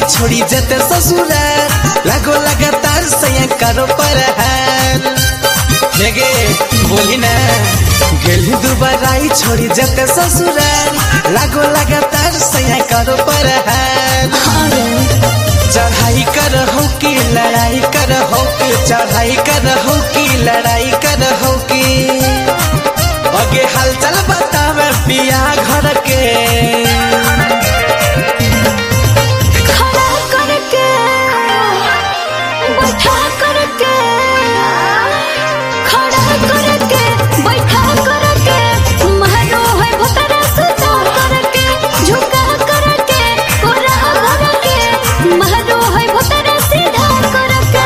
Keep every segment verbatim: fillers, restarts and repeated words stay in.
छोड़ी जते ससुराल लागो लगातार सया करो पर हाल हेगे बोली ना गेली दुबाराई छोड़ी जते ससुराल लागो लगातार सया करो पर हाल चढ़ाई कर हो कि लड़ाई कर हो कि चढ़ाई कर हो कि लड़ाई कर हो कि आगे हाल चल बतावे पिया घर के खड़ा करके बैठा करके खड़ा करके बैठा करके महरो है भतरा सुता करके झुका करके कोरा करके महरो है भतरा सीधा करके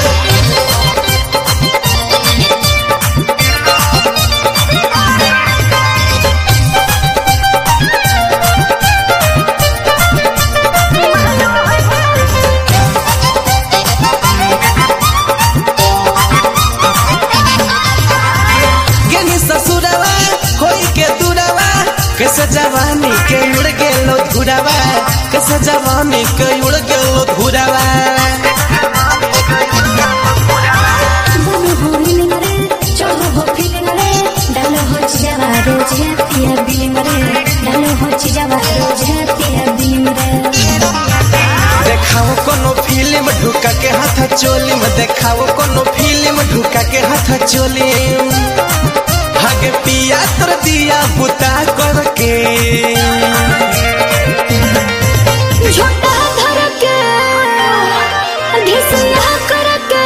कैसे जवानी के उड़ गेलो धुरावा कैसे जवानी के उड़ गेलो धुरावा बनो हो मिलिंग रे चलो हो फीलिंग रे डालो हो जावा रोज है पिया बिलिंग रे डालो हो जावा रोज है पिया बिलिंग रे देखाओ कोनो फिल्म ढुका के हाथ चोली में देखाओ कोनो फिल्म ढुका के हाथ चोली आगे पिया तर दिया बुता करके झोटा धर के घिसिया करके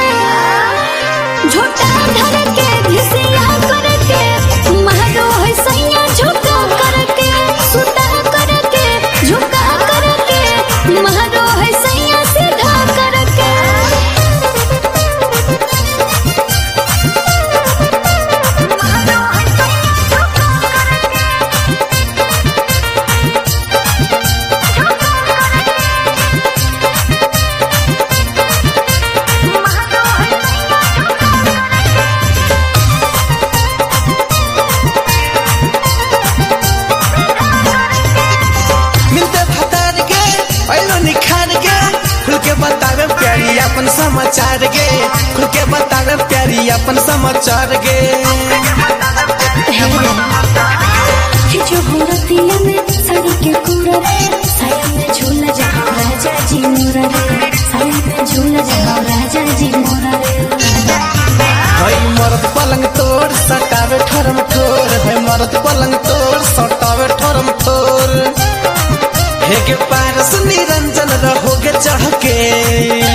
झोटा धर के घिसिया करके महरो है सैया झुका करके सुता करके झुका करके महरो है सैया सीधा करके अपन समाचार गे खुल के बतावे प्यारी अपन समाचार गे जो होरतिया में साड़ी के कुरा रे साया में झूला जहाँ राजा जी मोरा रे साया में झूला जहाँ राजा जी मोरा रे भाई मर्द पलंग तोड़ सटावे ठरम ठोर भाई मर्द पलंग तोड़ सटावे ठरम ठोर हेगे पारस निरंजन रहोगे चढ़ के